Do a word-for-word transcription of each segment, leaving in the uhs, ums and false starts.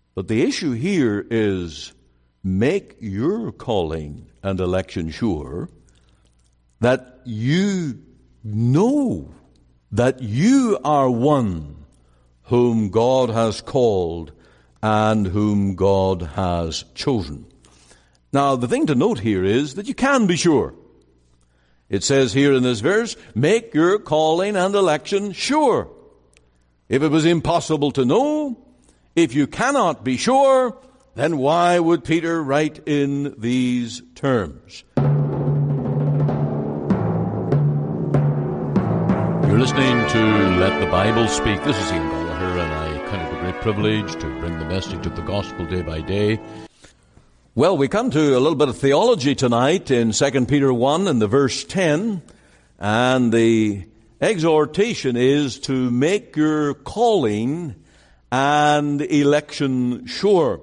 But the issue here is make your calling and election sure, that you know that you are one whom God has called and whom God has chosen. Now, the thing to note here is that you can be sure. It says here in this verse, make your calling and election sure. If it was impossible to know, if you cannot be sure, then why would Peter write in these terms? You're listening to Let the Bible Speak. This is Ian Gallagher, and I count it a great privilege to bring the message of the gospel day by day. Well, we come to a little bit of theology tonight in Second Peter one and the verse ten, and the exhortation is to make your calling and election sure.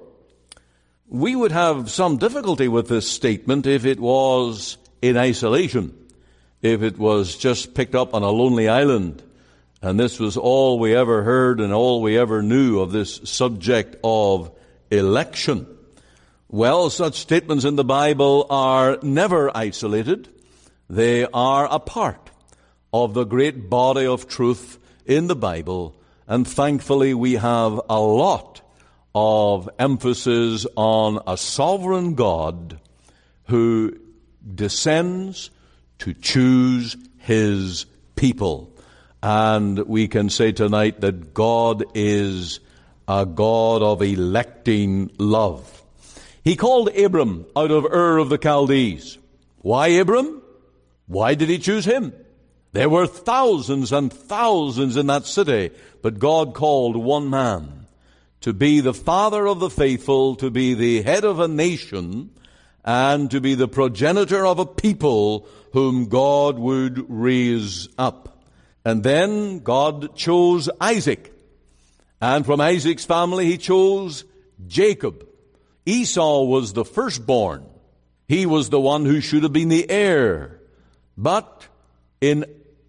We would have some difficulty with this statement if it was in isolation, if it was just picked up on a lonely island, and this was all we ever heard and all we ever knew of this subject of election. Well, such statements in the Bible are never isolated. They are a part of the great body of truth in the Bible, and thankfully we have a lot of emphasis on a sovereign God who descends to choose his people. And we can say tonight that God is a God of electing love. He called Abram out of Ur of the Chaldees. Why Abram? Why did he choose him? There were thousands and thousands in that city, but God called one man to be the father of the faithful, to be the head of a nation, and to be the progenitor of a people whom God would raise up. And then God chose Isaac. And from Isaac's family he chose Jacob. Esau was the firstborn. He was the one who should have been the heir. But in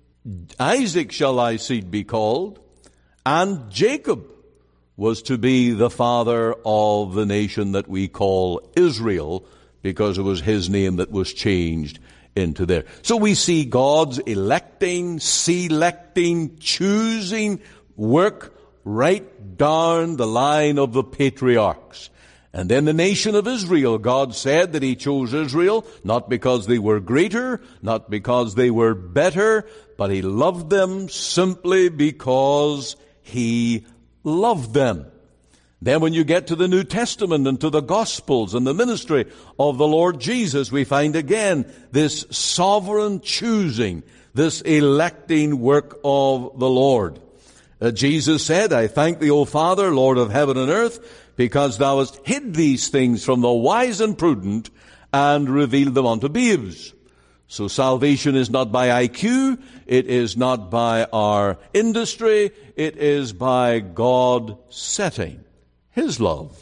Isaac shall thy seed be called, and Jacob was to be the father of the nation that we call Israel, because it was his name that was changed into there. So we see God's electing, selecting, choosing work right down the line of the patriarchs. And then the nation of Israel, God said that he chose Israel, not because they were greater, not because they were better, but he loved them simply because he loved them. Then when you get to the New Testament and to the Gospels and the ministry of the Lord Jesus, we find again this sovereign choosing, this electing work of the Lord. Uh, Jesus said, I thank thee, O Father, Lord of heaven and earth, because thou hast hid these things from the wise and prudent and revealed them unto babes. So salvation is not by I Q, it is not by our industry, it is by God setting his love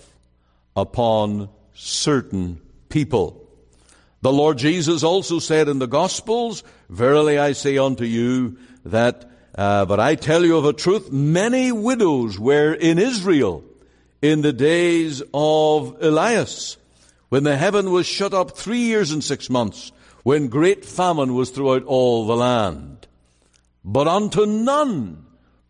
upon certain people. The Lord Jesus also said in the Gospels, verily I say unto you that, uh, but I tell you of a truth, many widows were in Israel in the days of Elias, when the heaven was shut up three years and six months, when great famine was throughout all the land. But unto none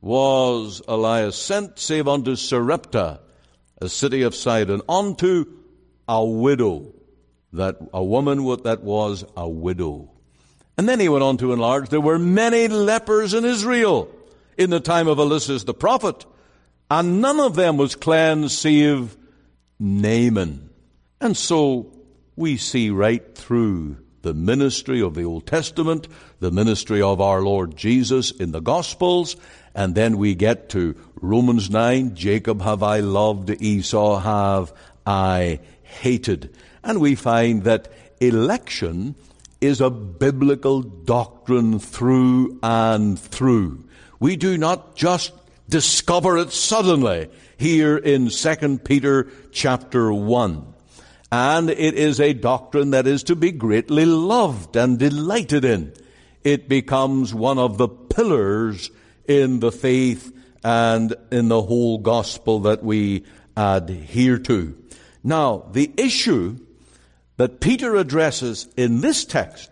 was Elias sent, save unto Sarepta, a city of Sidon, unto a widow, that a woman that was a widow. And then he went on to enlarge, there were many lepers in Israel in the time of Elias the prophet, and none of them was cleansed save Naaman. And so we see right through the ministry of the Old Testament, the ministry of our Lord Jesus in the Gospels, and then we get to Romans nine, Jacob have I loved, Esau have I hated. And we find that election is a biblical doctrine through and through. We do not just discover it suddenly here in Second Peter chapter one. And it is a doctrine that is to be greatly loved and delighted in. It becomes one of the pillars in the faith and in the whole gospel that we adhere to. Now, the issue that Peter addresses in this text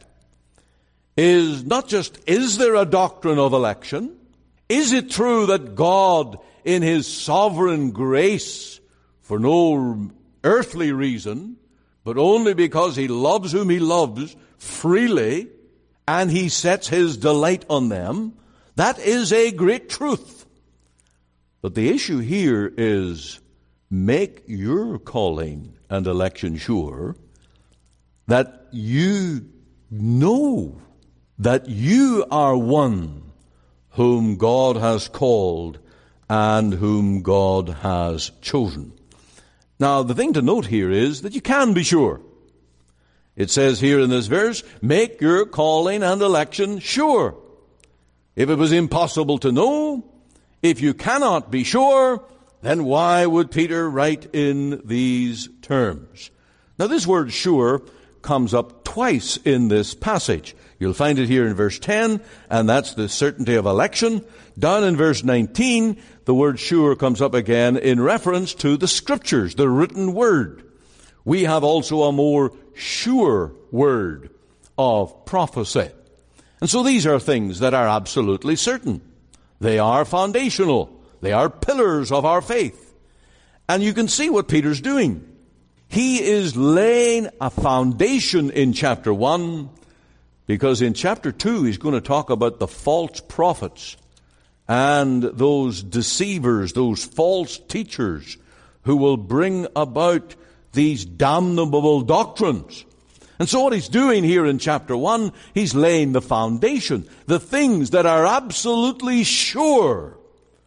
is not just, is there a doctrine of election? Is it true that God, in His sovereign grace, for no earthly reason, but only because He loves whom He loves freely, and He sets His delight on them, that is a great truth. But the issue here is, make your calling and election sure that you know that you are one whom God has called and whom God has chosen. Now, the thing to note here is that you can be sure. It says here in this verse, make your calling and election sure. If it was impossible to know, if you cannot be sure, then why would Peter write in these terms? Now, this word sure comes up twice in this passage. You'll find it here in verse ten, and that's the certainty of election. Down in verse nineteen, the word sure comes up again in reference to the Scriptures, the written word. We have also a more sure word of prophecy. And so these are things that are absolutely certain. They are foundational. They are pillars of our faith. And you can see what Peter's doing. He is laying a foundation in chapter one, because in chapter two he's going to talk about the false prophets and those deceivers, those false teachers who will bring about these damnable doctrines. And so what he's doing here in chapter one, he's laying the foundation, the things that are absolutely sure.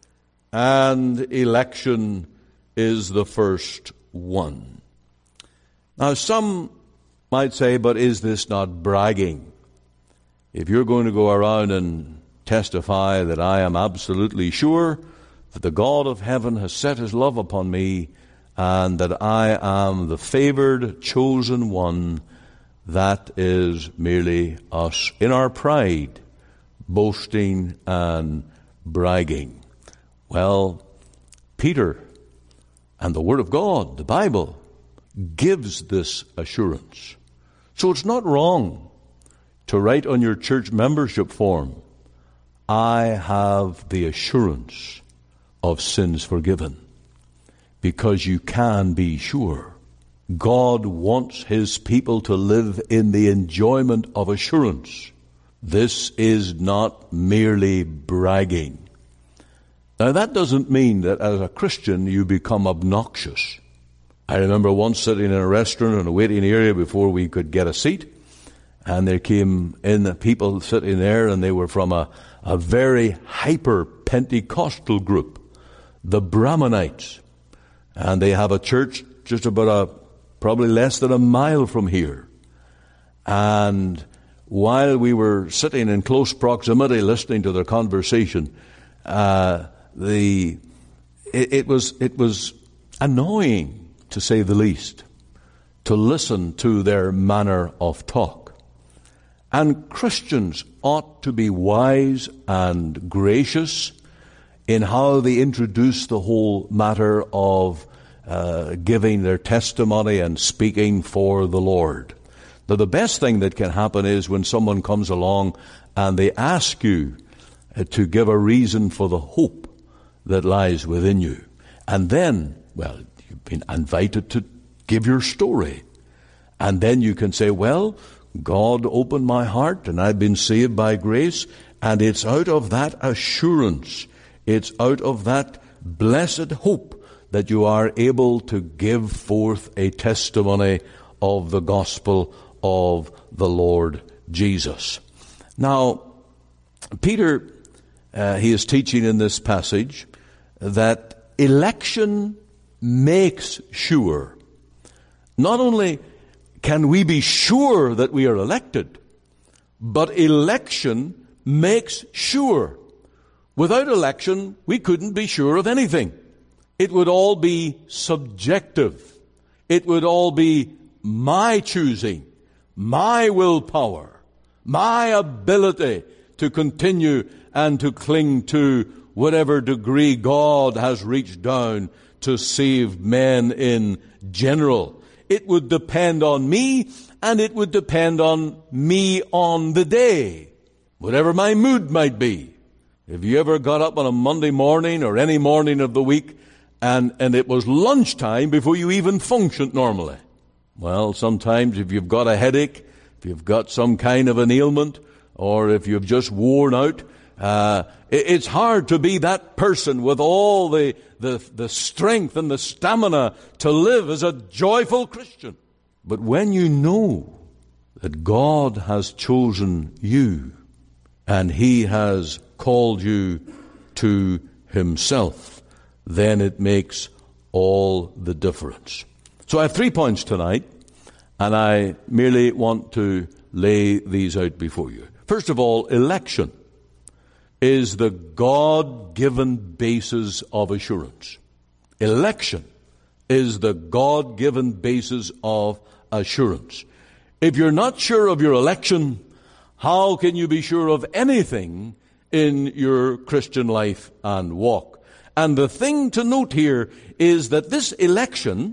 And election is the first one. Now, some might say, but is this not bragging? If you're going to go around and testify that I am absolutely sure that the God of heaven has set His love upon me and that I am the favored, chosen one, that is merely us in our pride, boasting and bragging. Well, Peter and the Word of God, the Bible, gives this assurance. So it's not wrong to write on your church membership form, I have the assurance of sins forgiven. Because you can be sure. God wants His people to live in the enjoyment of assurance. This is not merely bragging. Now, that doesn't mean that as a Christian you become obnoxious. I remember once sitting in a restaurant in a waiting area before we could get a seat, and there came in the people sitting there, and they were from a, a very hyper-Pentecostal group, the Brahmanites. And they have a church just about a, probably less than a mile from here. And while we were sitting in close proximity listening to their conversation, uh, the it, it was it was annoying, to say the least, to listen to their manner of talk. And Christians ought to be wise and gracious in how they introduce the whole matter of uh, giving their testimony and speaking for the Lord. Now, the best thing that can happen is when someone comes along and they ask you uh, to give a reason for the hope that lies within you. And then, well, you've been invited to give your story. And then you can say, well, God opened my heart and I've been saved by grace. And it's out of that assurance, it's out of that blessed hope that you are able to give forth a testimony of the gospel of the Lord Jesus. Now, Peter, uh, he is teaching in this passage that election makes sure. Not only can we be sure that we are elected, but election makes sure. Without election, we couldn't be sure of anything. It would all be subjective. It would all be my choosing, my willpower, my ability to continue and to cling to whatever degree God has reached down to save men in general. It would depend on me, and it would depend on me on the day, whatever my mood might be. Have you ever got up on a Monday morning or any morning of the week and, and it was lunchtime before you even functioned normally? Well, sometimes if you've got a headache, if you've got some kind of an ailment, or if you've just worn out, uh, it, it's hard to be that person with all the, the, the strength and the stamina to live as a joyful Christian. But when you know that God has chosen you and He has called you to Himself, then it makes all the difference. So I have three points tonight, and I merely want to lay these out before you. First of all, election is the God-given basis of assurance. Election is the God-given basis of assurance. If you're not sure of your election, how can you be sure of anything in your Christian life and walk? And the thing to note here is that this election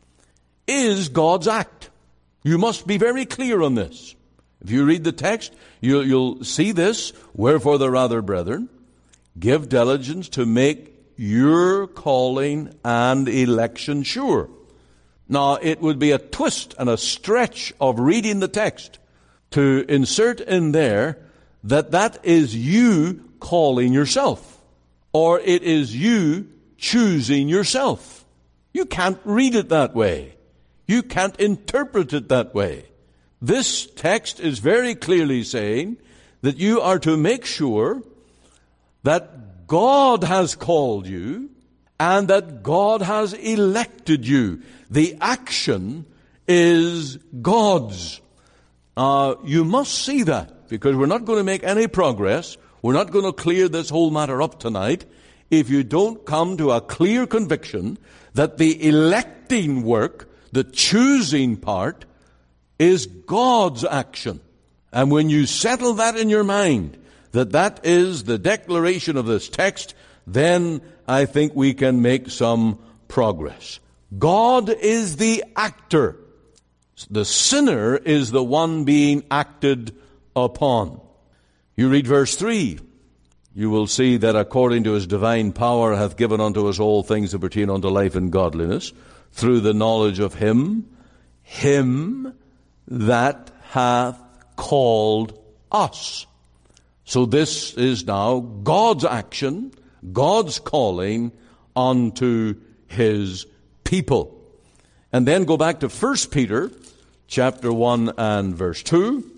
is God's act. You must be very clear on this. If you read the text, you, you'll see this. Wherefore the rather, brethren, give diligence to make your calling and election sure. Now, it would be a twist and a stretch of reading the text to insert in there that that is you calling yourself, or it is you choosing yourself. You can't read it that way. You can't interpret it that way. This text is very clearly saying that you are to make sure that God has called you and that God has elected you. The action is God's. Uh, you must see that, because we're not going to make any progress. We're not going to clear this whole matter up tonight if you don't come to a clear conviction that the electing work, the choosing part, is God's action. And when you settle that in your mind, that that is the declaration of this text, then I think we can make some progress. God is the actor. The sinner is the one being acted upon. You read verse three. You will see that according to His divine power hath given unto us all things that pertain unto life and godliness, through the knowledge of Him, Him that hath called us. So this is now God's action, God's calling unto His people. And then go back to First Peter chapter one and verse two.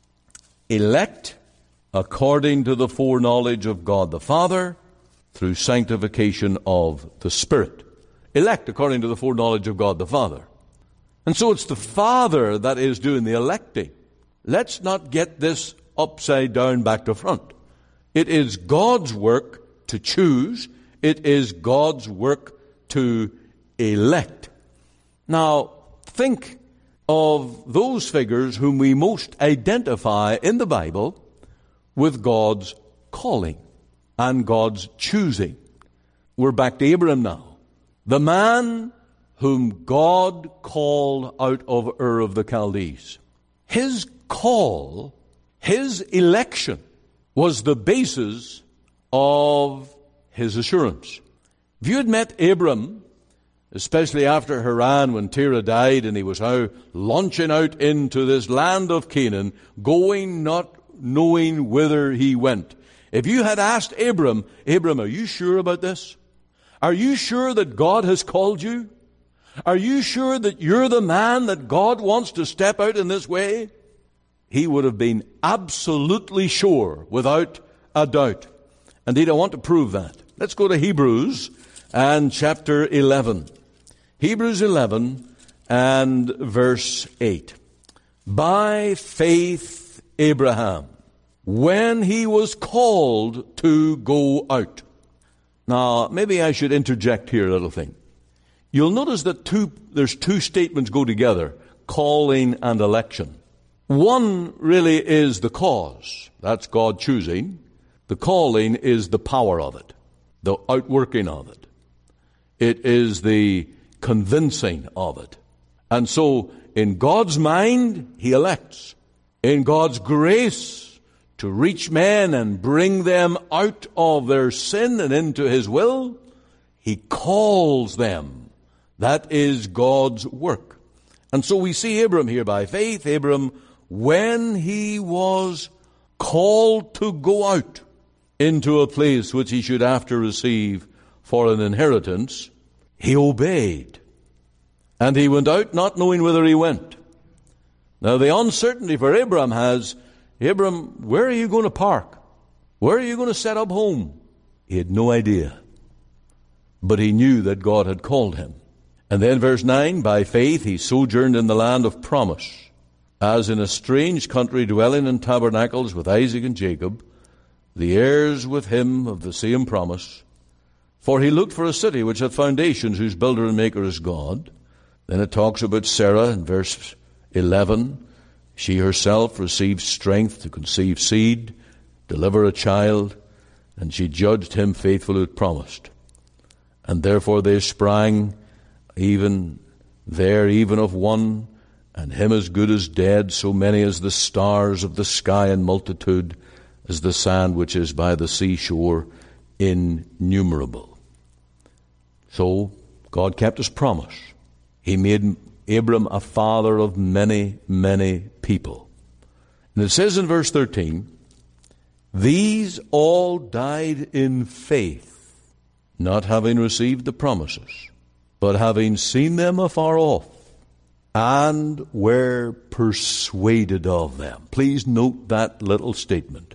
Elect according to the foreknowledge of God the Father, through sanctification of the Spirit. Elect according to the foreknowledge of God the Father. And so it's the Father that is doing the electing. Let's not get this upside down back to front. It is God's work to choose. It is God's work to elect. Now, think of those figures whom we most identify in the Bible with God's calling and God's choosing. We're back to Abraham now. The man whom God called out of Ur of the Chaldees. His call, his election, was the basis of his assurance. If you had met Abram, especially after Haran when Terah died and he was now launching out into this land of Canaan, going not knowing whither he went. If you had asked Abram, Abram, are you sure about this? Are you sure that God has called you? Are you sure that you're the man that God wants to step out in this way? He would have been absolutely sure, without a doubt. Indeed, I want to prove that. Let's go to Hebrews and chapter eleven. Hebrews eleven and verse eight. By faith Abraham, when he was called to go out. Now, maybe I should interject here a little thing. You'll notice that two, there's two statements go together, calling and election. One really is the cause. That's God choosing. The calling is the power of it. the outworking of it. It is the convincing of it. And so, in God's mind, he elects. In God's grace, to reach men and bring them out of their sin and into his will, he calls them. That is God's work. And so we see Abram here by faith. Abram, when he was called to go out into a place which he should after receive for an inheritance, he obeyed. And he went out not knowing whither he went. Now the uncertainty for Abram has, Abram, where are you going to park? Where are you going to set up home? He had no idea. But he knew that God had called him. And then verse nine, by faith he sojourned in the land of promise, as in a strange country, dwelling in tabernacles with Isaac and Jacob, the heirs with him of the same promise. For he looked for a city which hath foundations, whose builder and maker is God. Then it talks about Sarah in verse eleven. She herself received strength to conceive seed, deliver a child, and she judged him faithful who had promised. And therefore they sprang even there, even of one, and him as good as dead, so many as the stars of the sky in multitude, as the sand which is by the seashore, innumerable. So God kept his promise. He made Abram a father of many, many people. And it says in verse thirteen, these all died in faith, not having received the promises, but having seen them afar off, and were persuaded of them. Please note that little statement.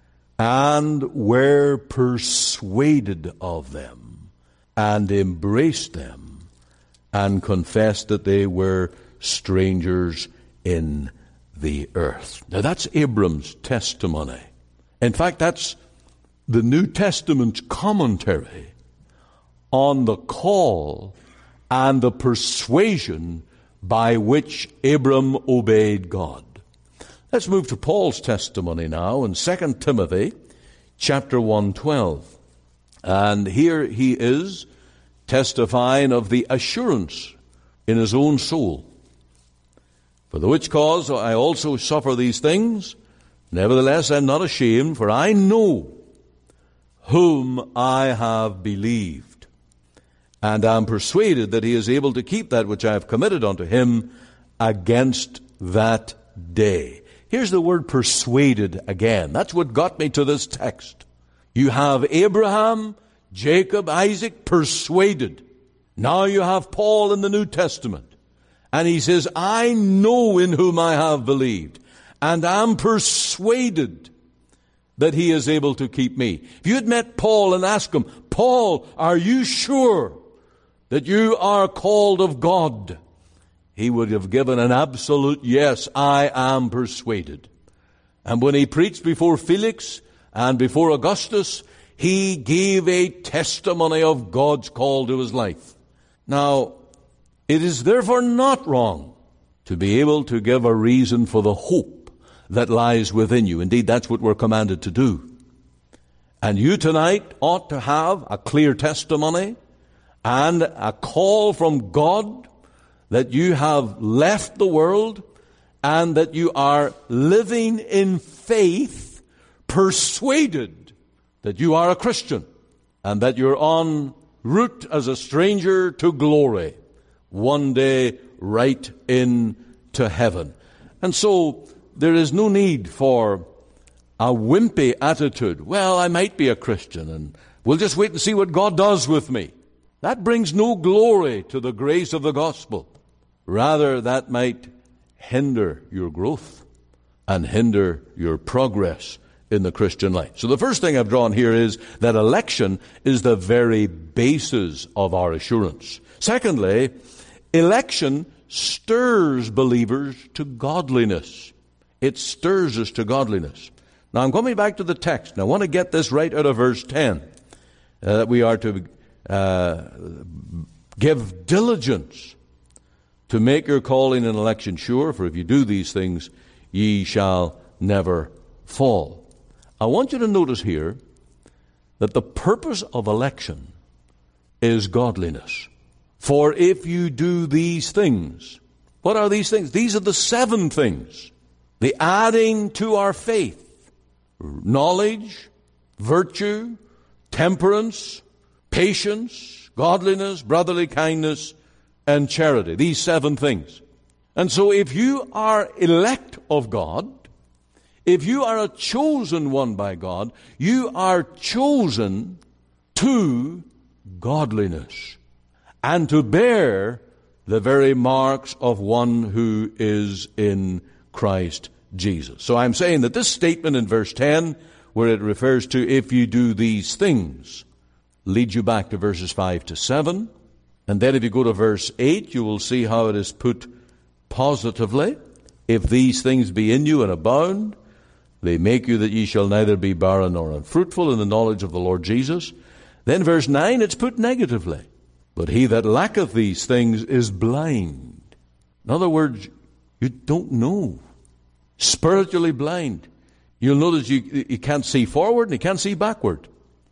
And were persuaded of them, and embraced them, and confessed that they were strangers in the earth. Now that's Abram's testimony. In fact, that's the New Testament's commentary on the call and the persuasion by which Abram obeyed God. Let's move to Paul's testimony now in Second Timothy chapter one twelve. And here he is testifying of the assurance in his own soul. For the which cause I also suffer these things, nevertheless I am not ashamed, for I know whom I have believed, and am persuaded that he is able to keep that which I have committed unto him against that day. Here's the word persuaded again. That's what got me to this text. You have Abraham, Jacob, Isaac persuaded. Now you have Paul in the New Testament. And he says, I know in whom I have believed, and am persuaded that he is able to keep me. If you had met Paul and asked him, Paul, are you sure that you are called of God? He would have given an absolute yes, I am persuaded. And when he preached before Felix and before Augustus, he gave a testimony of God's call to his life. Now, it is therefore not wrong to be able to give a reason for the hope that lies within you. Indeed, that's what we're commanded to do. And you tonight ought to have a clear testimony and a call from God that you have left the world and that you are living in faith, persuaded that you are a Christian and that you're en route as a stranger to glory, one day right into heaven. And so there is no need for a wimpy attitude. Well, I might be a Christian and we'll just wait and see what God does with me. That brings no glory to the grace of the gospel. Rather, that might hinder your growth and hinder your progress in the Christian life. So the first thing I've drawn here is that election is the very basis of our assurance. Secondly, election stirs believers to godliness. It stirs us to godliness. Now I'm coming back to the text, and I want to get this right out of verse ten, uh, that we are to uh, give diligence to make your calling and election sure, for if you do these things, ye shall never fall. I want you to notice here that the purpose of election is godliness. For if you do these things, what are these things? These are the seven things. The adding to our faith: knowledge, virtue, temperance, patience, godliness, brotherly kindness, and charity. These seven things. And so if you are elect of God, if you are a chosen one by God, you are chosen to godliness and to bear the very marks of one who is in Christ Jesus. So I'm saying that this statement in verse ten, where it refers to if you do these things, leads you back to verses five to seven. And then if you go to verse eight, you will see how it is put positively. If these things be in you and abound, they make you that ye shall neither be barren nor unfruitful in the knowledge of the Lord Jesus. Then verse nine, it's put negatively. But he that lacketh these things is blind. In other words, you don't know. Spiritually blind. You'll notice you, you can't see forward and you can't see backward.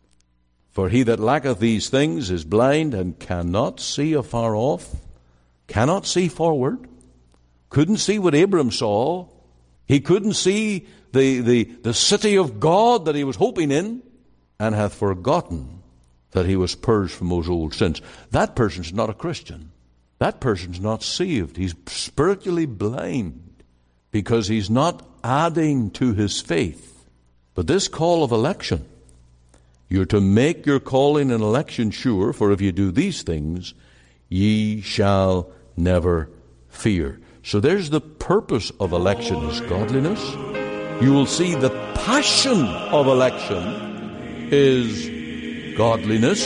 For he that lacketh these things is blind and cannot see afar off, cannot see forward, couldn't see what Abram saw. He couldn't see the, the, the city of God that he was hoping in, and hath forgotten that he was purged from those old sins. That person's not a Christian. That person's not saved. He's spiritually blind because he's not adding to his faith. But this call of election, you're to make your calling and election sure, for if you do these things, ye shall never fear. So there's the purpose of election is godliness. You will see the passion of election is godliness.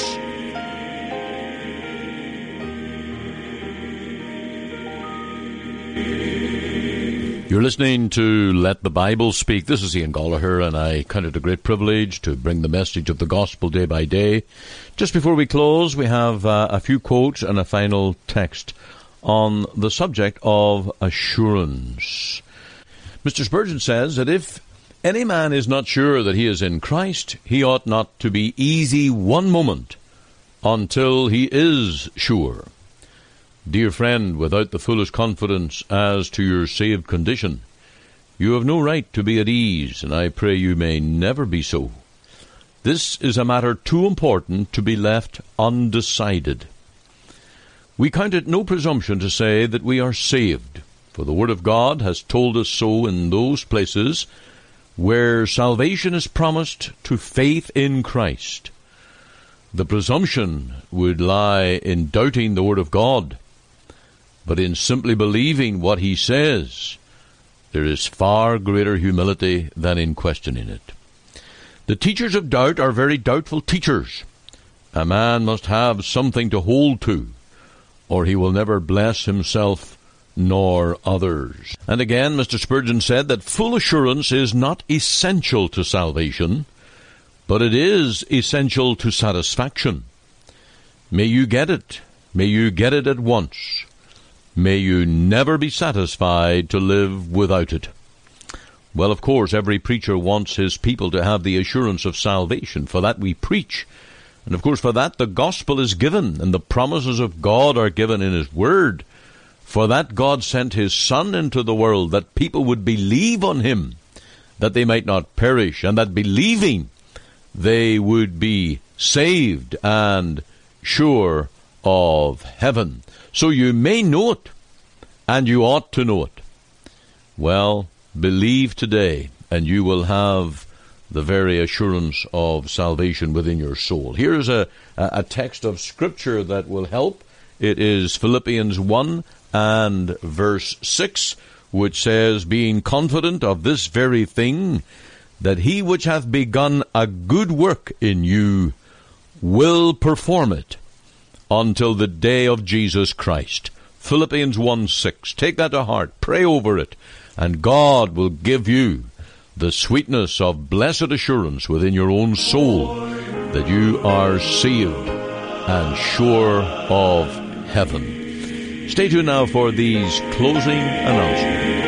You're listening to Let the Bible Speak. This is Ian Gallagher, and I count it a great privilege to bring the message of the gospel day by day. Just before we close, we have uh, a few quotes and a final text on the subject of assurance. Mister Spurgeon says that if any man is not sure that he is in Christ, he ought not to be easy one moment until he is sure. Dear friend, without the fullest confidence as to your saved condition, you have no right to be at ease, and I pray you may never be so. This is a matter too important to be left undecided. We count it no presumption to say that we are saved, for the Word of God has told us so in those places where salvation is promised to faith in Christ. The presumption would lie in doubting the Word of God, but in simply believing what He says, there is far greater humility than in questioning it. The teachers of doubt are very doubtful teachers. A man must have something to hold to, or he will never bless himself nor others. And again, Mister Spurgeon said that full assurance is not essential to salvation, but it is essential to satisfaction. May you get it. May you get it at once. May you never be satisfied to live without it. Well, of course, every preacher wants his people to have the assurance of salvation. For that we preach. And of course, for that the gospel is given, and the promises of God are given in His Word. For that God sent His Son into the world, that people would believe on Him, that they might not perish, and that believing they would be saved and sure of heaven. So you may know it, and you ought to know it. Well, believe today, and you will have the very assurance of salvation within your soul. Here's a, a text of Scripture that will help. It is Philippians one and verse six, which says, being confident of this very thing, that He which hath begun a good work in you will perform it until the day of Jesus Christ. Philippians one six. Take that to heart. Pray over it. And God will give you the sweetness of blessed assurance within your own soul that you are saved and sure of heaven. Stay tuned now for these closing announcements.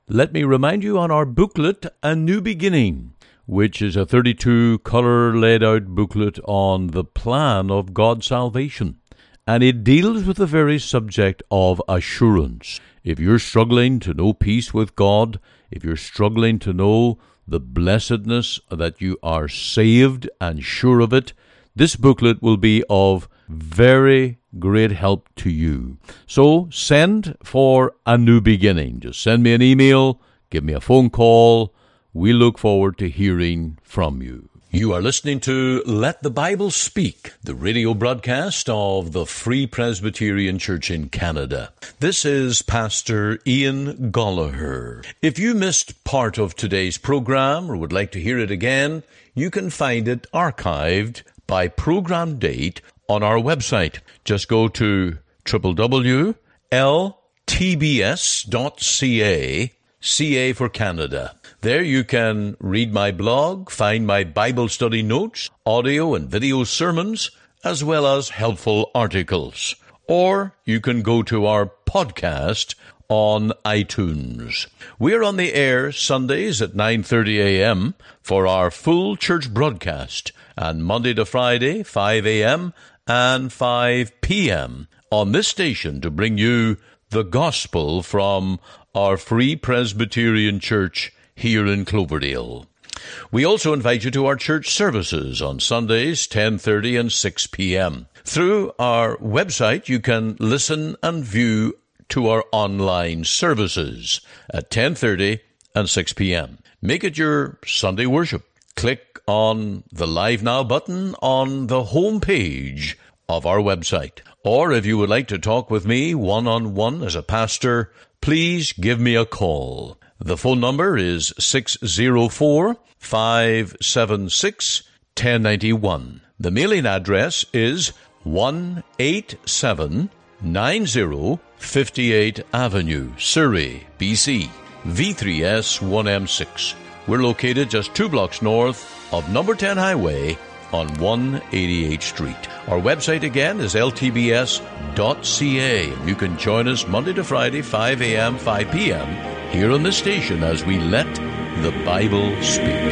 let me remind you on our booklet, A New Beginning, which is a thirty-two color laid out booklet on the plan of God's salvation. And it deals with the very subject of assurance. If you're struggling to know peace with God, if you're struggling to know the blessedness that you are saved and sure of it, this booklet will be of very great help to you. So send for A New Beginning. Just send me an email, give me a phone call. We look forward to hearing from you. You are listening to Let the Bible Speak, the radio broadcast of the Free Presbyterian Church in Canada. This is Pastor Ian Goligher. If you missed part of today's program or would like to hear it again, you can find it archived by program date on our website. Just go to w w w dot l t b s dot c a, C A for Canada. There you can read my blog, find my Bible study notes, audio and video sermons, as well as helpful articles. Or you can go to our podcast on iTunes. We're on the air Sundays at nine thirty a.m. for our full church broadcast, and Monday to Friday, five a.m. and five p.m. on this station to bring you the gospel from our Free Presbyterian Church here in Cloverdale. We also invite you to our church services on Sundays, ten thirty and six p.m. Through our website, you can listen and view to our online services at ten thirty and six p.m. Make it your Sunday worship. Click on the Live Now button on the home page of our website. Or if you would like to talk with me one-on-one as a pastor, please give me a call. The phone number is six oh four, five seven six, one oh nine one. The mailing address is one eighty-seven ninety fifty-eighth Avenue, Surrey, B C, V three S one M six. We're located just two blocks north of number ten Highway on one eighty-eighth Street. Our website again is l t b s dot c a. You can join us Monday to Friday, five a.m., five p.m. here on the station as we let the Bible speak.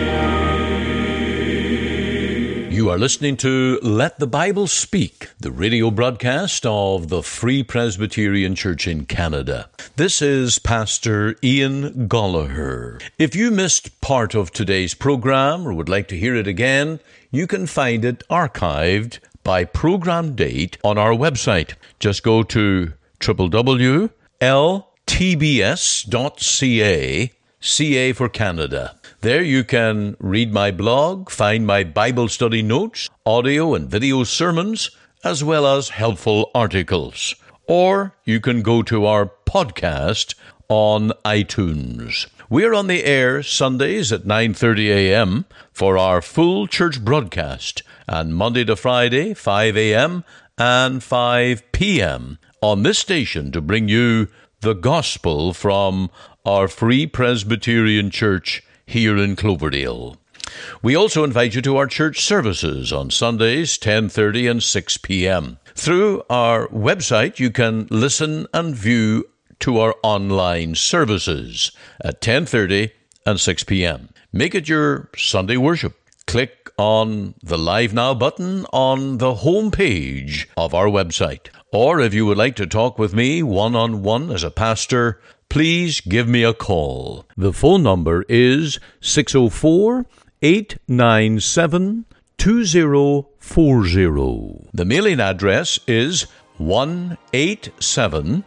You are listening to Let the Bible Speak, the radio broadcast of the Free Presbyterian Church in Canada. This is Pastor Ian Goligher. If you missed part of today's program or would like to hear it again, you can find it archived by program date on our website. Just go to w w w dot l t b s dot c a, C A for Canada. There you can read my blog, find my Bible study notes, audio and video sermons, as well as helpful articles. Or you can go to our podcast on iTunes. We're on the air Sundays at nine thirty a.m. for our full church broadcast, and Monday to Friday, five a.m. and five p.m. on this station to bring you the gospel from our Free Presbyterian Church here in Cloverdale. We also invite you to our church services on Sundays, ten thirty and six p.m. Through our website, you can listen and view to our online services at ten thirty and six p.m. Make it your Sunday worship. Click on the Live Now button on the home page of our website. Or if you would like to talk with me one-on-one as a pastor, please give me a call. The phone number is six oh four, eight nine seven, two oh four oh. The mailing address is one eighty-seven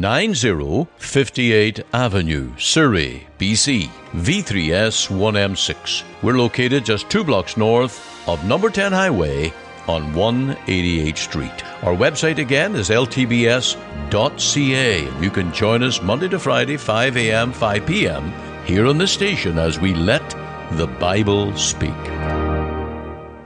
ninety fifty-eighth Avenue, Surrey, B C, V three S one M six. We're located just two blocks north of number ten Highway on one eighty-eighth Street. Our website again is l t b s dot c a. You can join us Monday to Friday, five a.m., five p.m. here on the station as we let the Bible speak.